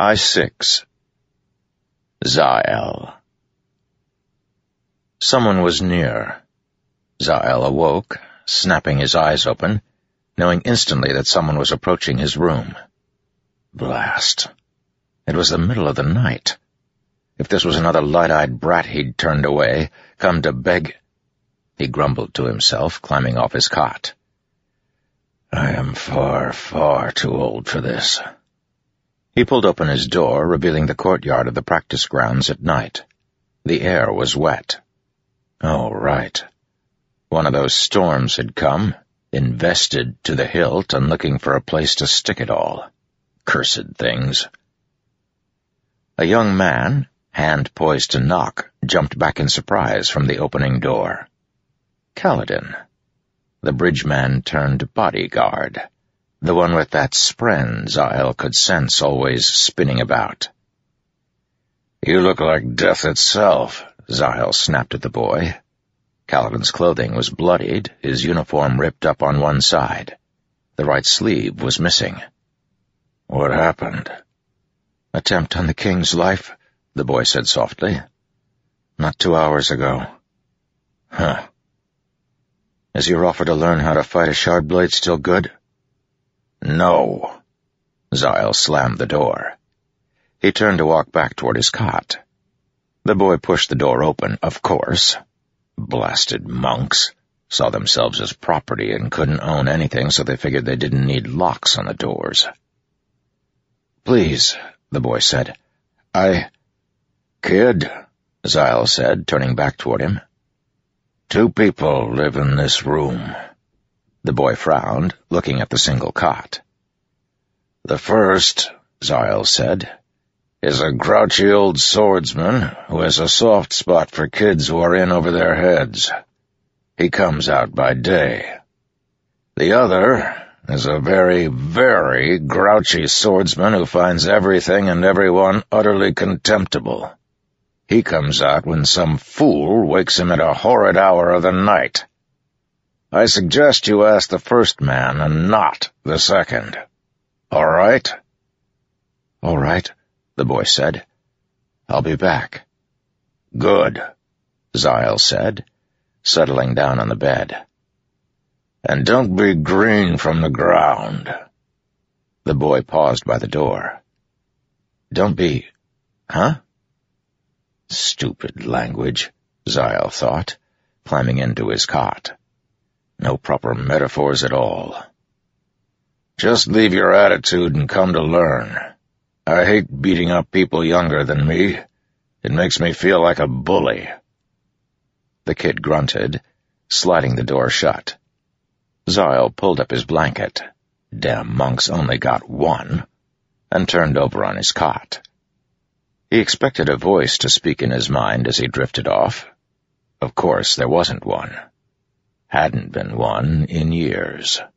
I-6. Zahel. Someone was near. Zahel awoke, snapping his eyes open, knowing instantly that someone was approaching his room. Blast. It was the middle of the night. If this was another light-eyed brat he'd turned away, come to beg— He grumbled to himself, climbing off his cot. I am far, far too old for this. He pulled open his door, revealing the courtyard of the practice grounds at night. The air was wet. Oh, right. One of those storms had come, invested to the hilt and looking for a place to stick it all. Cursed things. A young man, hand poised to knock, jumped back in surprise from the opening door. Kaladin. The bridgeman turned bodyguard. The one with that spren Zahel could sense always spinning about. You look like death itself, Zahel snapped at the boy. Kaladin's clothing was bloodied, his uniform ripped up on one side. The right sleeve was missing. What happened? Attempt on the king's life, the boy said softly. Not 2 hours ago. Huh. Is your offer to learn how to fight a Shardblade still good? No. Zahel slammed the door. He turned to walk back toward his cot. The boy pushed the door open, of course. Blasted monks. Saw themselves as property and couldn't own anything, so they figured they didn't need locks on the doors. Please, the boy said. Kid, Zahel said, turning back toward him. 2 people live in this room. The boy frowned, looking at the single cot. The first, Zahel said, is a grouchy old swordsman who has a soft spot for kids who are in over their heads. He comes out by day. The other is a very, very grouchy swordsman who finds everything and everyone utterly contemptible. He comes out when some fool wakes him at a horrid hour of the night. I suggest you ask the first man and not the second. All right? All right, the boy said. I'll be back. Good, Zahel said, settling down on the bed. And don't be green from the ground. The boy paused by the door. Don't be— Huh? Stupid language, Zahel thought, climbing into his cot. No proper metaphors at all. Just leave your attitude and come to learn. I hate beating up people younger than me. It makes me feel like a bully. The kid grunted, sliding the door shut. Zahel pulled up his blanket— damn monks only got one— and turned over on his cot. He expected a voice to speak in his mind as he drifted off. Of course, there wasn't one. Hadn't been one in years.